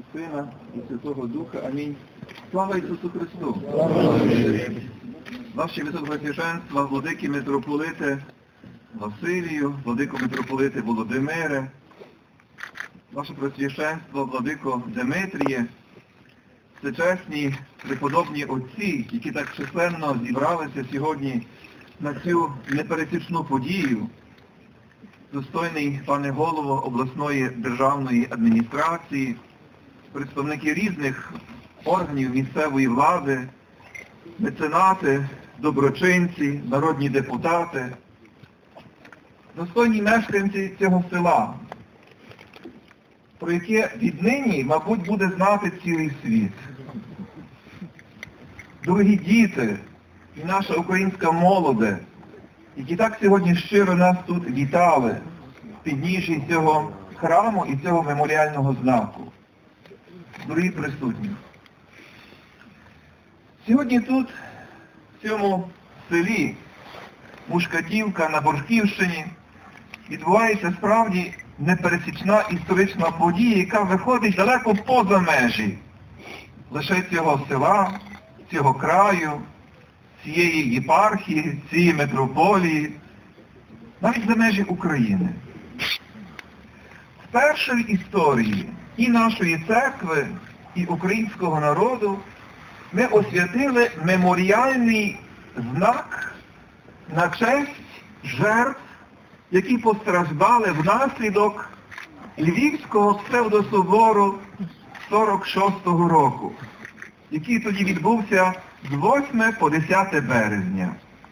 Сина і Святого Духа. Амінь. Слава Ісусу Христу! Ваше Високопресвященство, владики митрополите Василію, владико митрополите Володимире, Ваше Пресвященство, владико Димитріє, всечесні преподобні отці, які так численно зібралися сьогодні на цю непересічну подію, достойний пане голово обласної державної адміністрації, представники різних органів місцевої влади, меценати, доброчинці, народні депутати, достойні мешканці цього села, про яке віднині, мабуть, буде знати цілий світ. Дорогі діти і наша українська молоде, які так сьогодні щиро нас тут вітали в підніжжі цього храму і цього меморіального знаку. Дорогі присутні, сьогодні тут, в цьому селі Мушкатівка на Боршківщині, відбувається справді непересічна історична подія, яка виходить далеко поза межі лише цього села, цього краю, цієї єпархії, цієї митрополії, навіть за межі України. Вперше в історії і нашої церкви, і українського народу ми освятили меморіальний знак на честь жертв, які постраждали внаслідок Львівського псевдособору 46-го року, який тоді відбувся з 8 по 10 березня.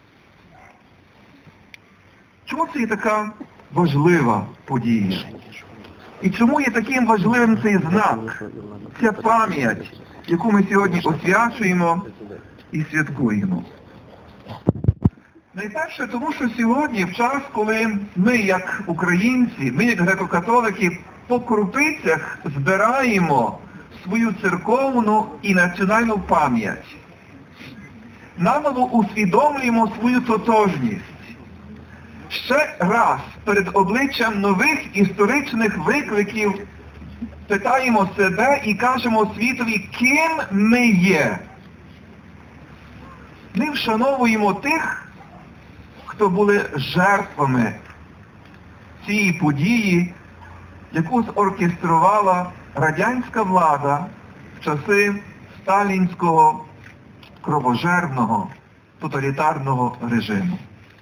Чому це є така важлива подія? І чому є таким важливим цей знак, ця пам'ять, яку ми сьогодні освячуємо і святкуємо? Найперше, тому що сьогодні, в час, коли ми, як українці, ми, як греко-католики, по крупицях збираємо свою церковну і національну пам'ять, наново усвідомлюємо свою тотожність. Ще раз перед обличчям нових історичних викликів питаємо себе і кажемо світові, ким ми є. Ми вшановуємо тих, хто були жертвами цієї події, яку зоркеструвала радянська влада в часи сталінського кровожерного тоталітарного режиму.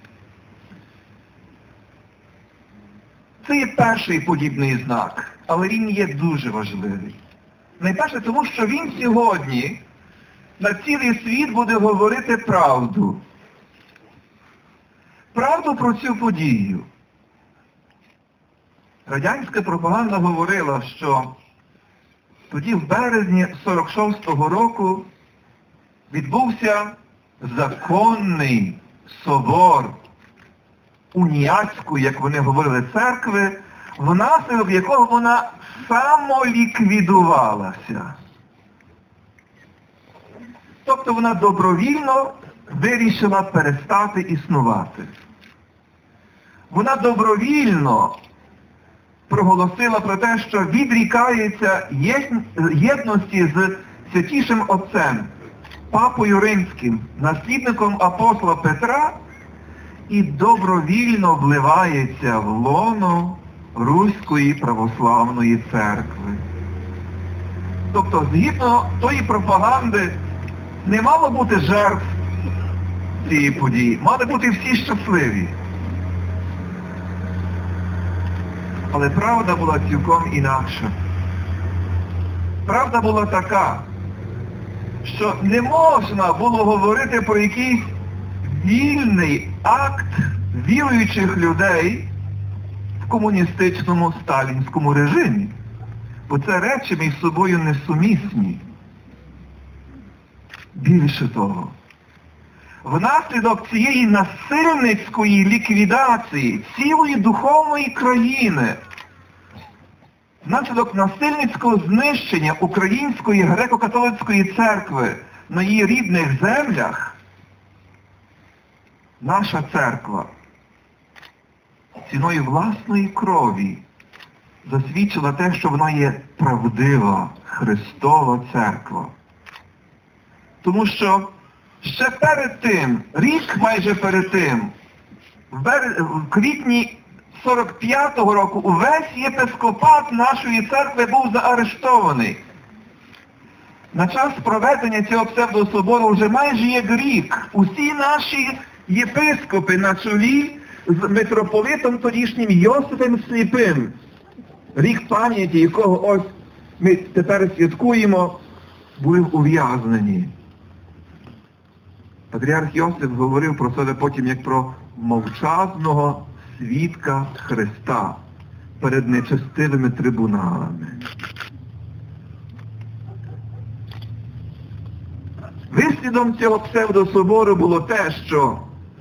Це є перший подібний знак, але він є дуже важливий. Найперше тому, що він сьогодні на цілий світ буде говорити правду. Правду про цю подію. Радянська пропаганда говорила, що тоді в березні 46-го року відбувся законний собор уніатської, як вони говорили, церкви, внаслідок якого вона самоліквідувалася. Тобто вона добровільно вирішила перестати існувати. Вона добровільно проголосила про те, що відрікається єдності з Святішим Отцем, Папою Римським, наслідником апостола Петра, і добровільно вливається в лоно Руської православної церкви. Тобто, згідно тої пропаганди, не мало бути жертв цієї події, мали бути всі щасливі. Але правда була цілком інакша. Правда була така, що не можна було говорити про якийсь вільний акт віруючих людей в комуністичному сталінському режимі. Бо це речі між собою несумісні. Більше того, внаслідок цієї насильницької ліквідації цілої духовної країни, внаслідок насильницького знищення Української греко-католицької церкви на її рідних землях, наша церква ціною власної крові засвідчила те, що вона є правдива, Христова Церква. Тому що ще перед тим, рік майже перед тим, в квітні 45-го року увесь єпископат нашої церкви був заарештований. На час проведення цього псевдособору вже майже як рік усі наші єпископи на чолі з митрополитом тодішнім Йосифом Сліпим, рік пам'яті якого ось ми тепер святкуємо, були ув'язнені. Патріарх Йосиф говорив про себе потім як про мовчазного свідка Христа перед нечестивими трибуналами. Вислідом цього псевдособору було те, що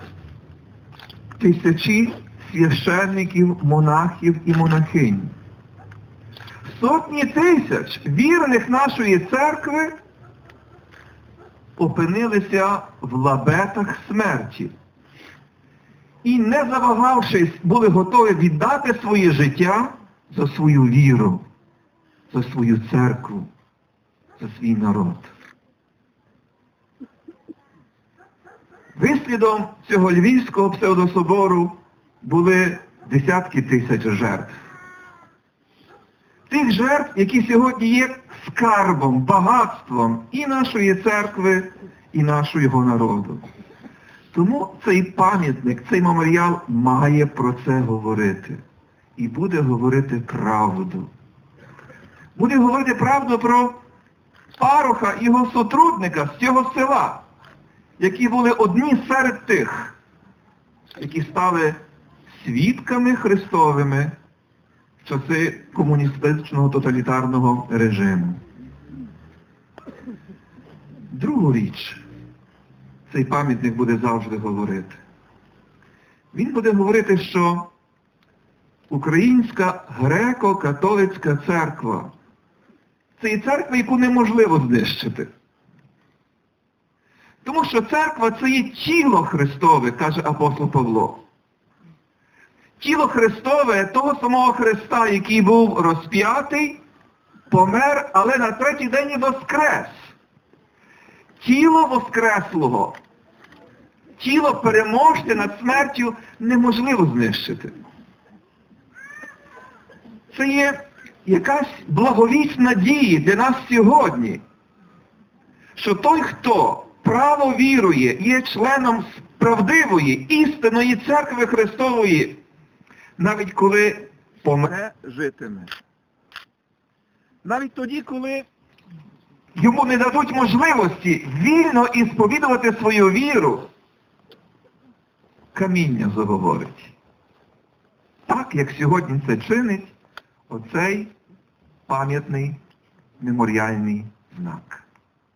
тисячі священників, монахів і монахинь, сотні тисяч вірних нашої церкви опинилися в лабетах смерті. І, не завагавшись, були готові віддати своє життя за свою віру, за свою церкву, за свій народ. Вислідом цього львівського псевдособору були десятки тисяч жертв. Тих жертв, які сьогодні є скарбом, багатством і нашої церкви, і нашого народу. Тому цей пам'ятник, цей меморіал має про це говорити. І буде говорити правду. Буде говорити правду про пароха і його сотрудника з цього села, які були одні серед тих, які стали свідками Христовими в часи комуністичного тоталітарного режиму. Другу річ, цей пам'ятник буде завжди говорити. Він буде говорити, що Українська греко-католицька церква – це і церква, яку неможливо знищити. Тому що церква – це є тіло Христове, каже апостол Павло. Тіло Христове того самого Христа, який був розп'ятий, помер, але на третій день і воскрес. Тіло воскреслого, тіло переможця над смертю неможливо знищити. Це є якась благовість надії для нас сьогодні, що той, хто право вірує, є членом правдивої, істинної церкви Христової, навіть коли помре, житиме. Навіть тоді, коли йому не дадуть можливості вільно і сповідувати свою віру, каміння заговорить. Так, як сьогодні це чинить оцей пам'ятний меморіальний знак.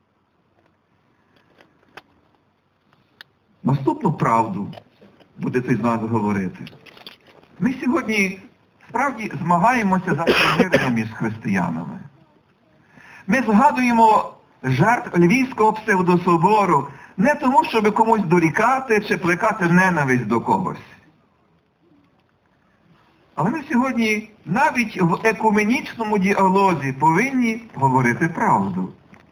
Наступну правду буде цей знак говорити. Ми сьогодні справді змагаємося за примирення між християнами. Ми згадуємо жертв Львівського псевдособору не тому, щоб комусь дорікати чи плекати ненависть до когось. Але ми сьогодні навіть в екуменічному діалозі повинні говорити правду.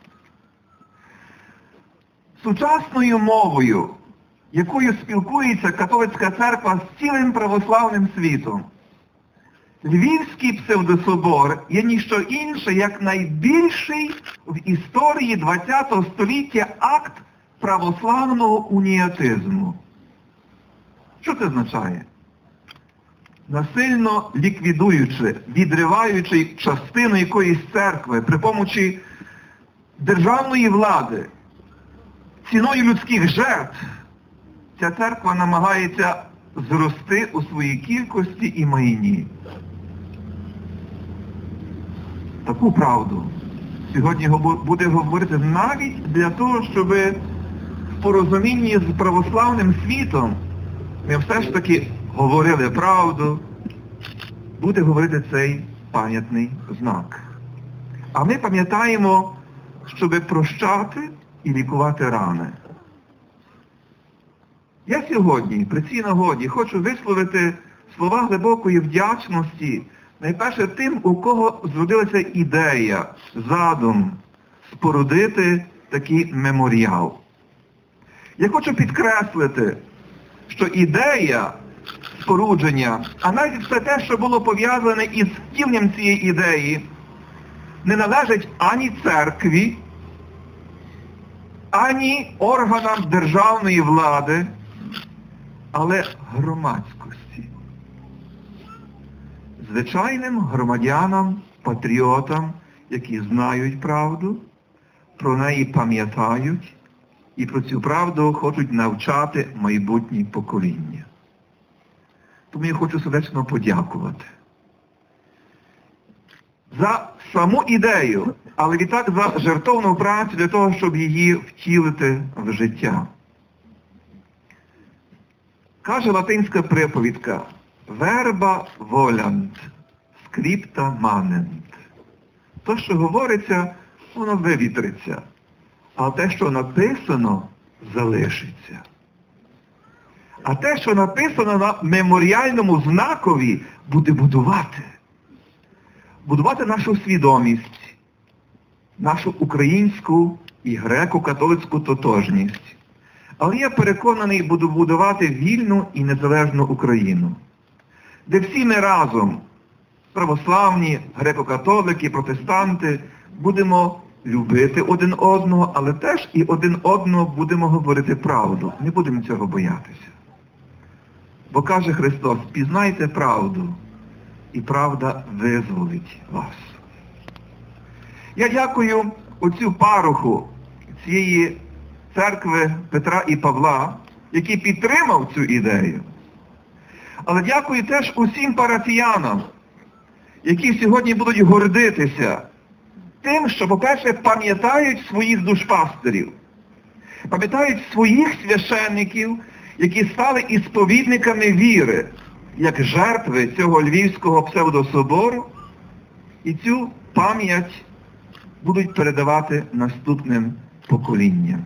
Сучасною мовою, якою спілкується католицька церква з цілим православним світом, Львівський псевдособор є ніщо інше, як найбільший в історії ХХ століття акт православного уніатизму. Що це означає? Насильно ліквідуючи, відриваючи частину якоїсь церкви при помочі державної влади, ціною людських жертв, ця церква намагається зрости у своїй кількості і майні. Таку правду сьогодні буде говорити навіть для того, щоб в порозумінні з православним світом ми все ж таки говорили правду, буде говорити цей пам'ятний знак. А ми пам'ятаємо, щоб прощати і лікувати рани. Я сьогодні, при цій нагоді, хочу висловити слова глибокої вдячності Найперше тим, у кого зродилася ідея, задум спорудити такий меморіал. Я хочу підкреслити, що ідея спорудження, а навіть все те, що було пов'язане із втіленням цієї ідеї, не належить ані церкві, ані органам державної влади, але громадськості. Звичайним громадянам, патріотам, які знають правду, про неї пам'ятають і про цю правду хочуть навчати майбутні покоління. Тому я хочу сердечно подякувати за саму ідею, але відтак за жертовну працю для того, щоб її втілити в життя. Каже латинська приповідка «Verba volant, scripta manent». То, що говориться, воно вивітриться, а те, що написано, залишиться. А те, що написано на меморіальному знакові, буде будувати. Будувати нашу свідомість, нашу українську і греко-католицьку тотожність. Але я переконаний, буду будувати вільну і незалежну Україну, де всі ми разом, православні, греко-католики, протестанти, будемо любити один одного, але теж і один одного будемо говорити правду. Не будемо цього боятися. Бо каже Христос, пізнайте правду, і правда визволить вас. Я дякую отцю пароху цієї церкви Петра і Павла, який підтримав цю ідею. Але дякую теж усім парафіянам, які сьогодні будуть гордитися тим, що, по-перше, пам'ятають своїх душпастерів, пам'ятають своїх священників, які стали ісповідниками віри, як жертви цього Львівського псевдособору, і цю пам'ять будуть передавати наступним поколінням.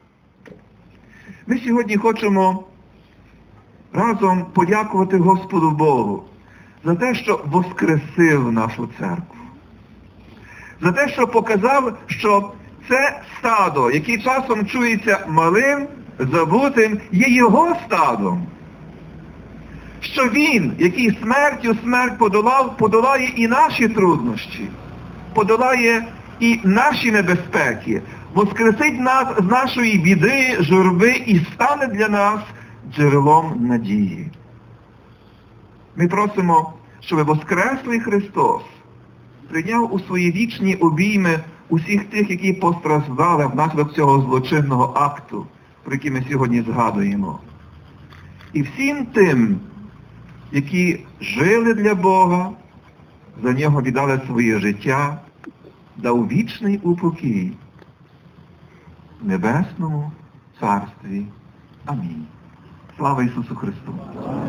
Ми сьогодні хочемо разом подякувати Господу Богу за те, що воскресив нашу церкву. За те, що показав, що це стадо, яке часом чується малим, забутим, є його стадом. Що він, який смертю смерть подолав, подолає і наші труднощі, подолає і наші небезпеки, воскресить нас з нашої біди, журби і стане для нас джерелом надії. Ми просимо, щоб Воскреслий Христос прийняв у свої вічні обійми усіх тих, які постраждали внаслідок цього злочинного акту, про який ми сьогодні згадуємо. І всім тим, які жили для Бога, за нього віддали своє життя, дав вічний упокій в Небесному Царстві. Амінь. Слава Ісусу Христу!